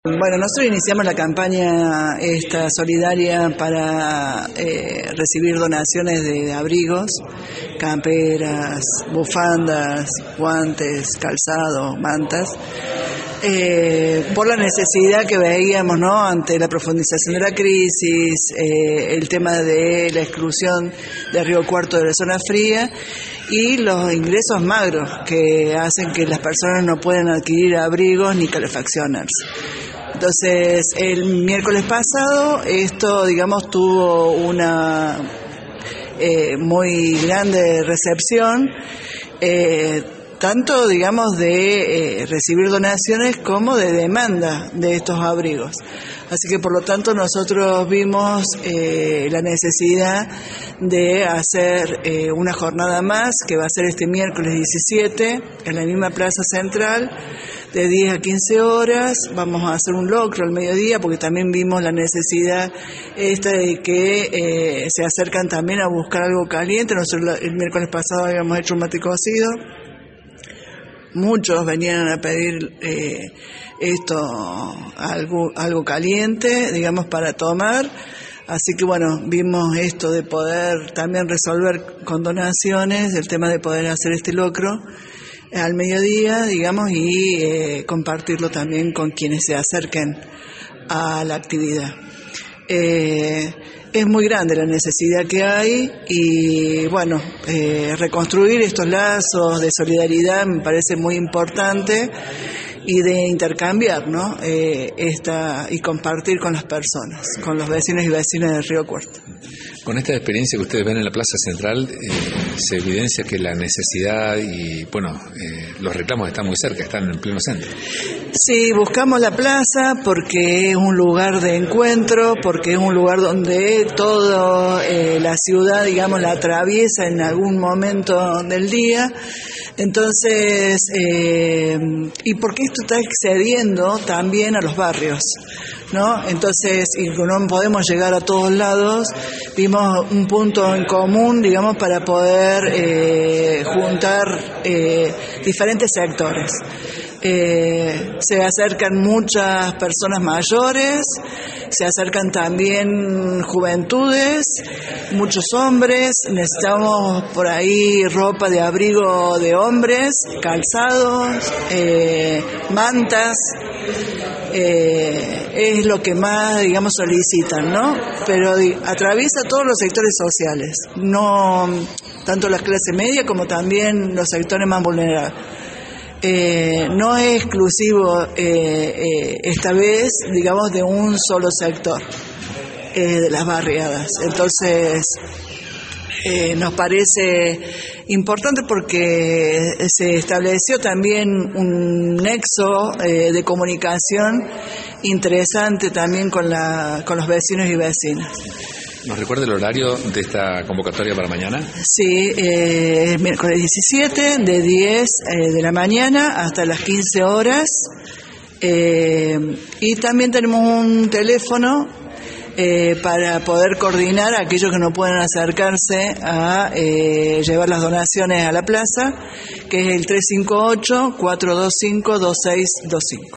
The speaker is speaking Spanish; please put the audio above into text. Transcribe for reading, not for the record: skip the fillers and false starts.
Bueno, nosotros iniciamos la campaña esta solidaria para recibir donaciones de abrigos, camperas, bufandas, guantes, calzado, mantas, por la necesidad que veíamos, ¿no?, ante la profundización de la crisis, el tema de la exclusión de Río Cuarto de la zona fría y los ingresos magros que hacen que las personas no puedan adquirir abrigos ni calefaccionarse. Entonces, el miércoles pasado esto, tuvo una muy grande recepción, tanto, de recibir donaciones como de demanda de estos abrigos. Así que, por lo tanto, nosotros vimos la necesidad de hacer una jornada más, que va a ser este miércoles 17, en la misma Plaza Central, de 10 a 15 horas. Vamos a hacer un locro al mediodía, porque también vimos la necesidad esta de que se acercan también a buscar algo caliente. Nosotros el miércoles pasado habíamos hecho un mate cocido. Muchos venían a pedir algo caliente, para tomar. Así que vimos esto de poder también resolver con donaciones, el tema de poder hacer este locro al mediodía, y compartirlo también con quienes se acerquen a la actividad. Es muy grande la necesidad que hay y reconstruir estos lazos de solidaridad me parece muy importante, y de intercambiar, ¿no?, y compartir con las personas, con los vecinos y vecinas del Río Cuarto. Con esta experiencia que ustedes ven en la Plaza Central, se evidencia que la necesidad y, los reclamos están muy cerca, están en pleno centro. Sí, buscamos la plaza porque es un lugar de encuentro, porque es un lugar donde toda la ciudad, la atraviesa en algún momento del día. Entonces, y porque esto está excediendo también a los barrios, ¿no? Entonces, y no podemos llegar a todos lados, vimos un punto en común, para poder juntar diferentes sectores. Se acercan muchas personas mayores, se acercan también juventudes, muchos hombres. Necesitamos por ahí ropa de abrigo de hombres, calzados, mantas. Es lo que más, solicitan, ¿no? Pero atraviesa todos los sectores sociales, no tanto la clase media como también los sectores más vulnerables. No es exclusivo esta vez, de un solo sector de las barriadas. Entonces, nos parece importante porque se estableció también un nexo de comunicación interesante también con los vecinos y vecinas. ¿Nos recuerda el horario de esta convocatoria para mañana? Sí, miércoles 17, de 10 de la mañana hasta las 15 horas. Y también tenemos un teléfono para poder coordinar a aquellos que no pueden acercarse a llevar las donaciones a la plaza, que es el 358-425-2625.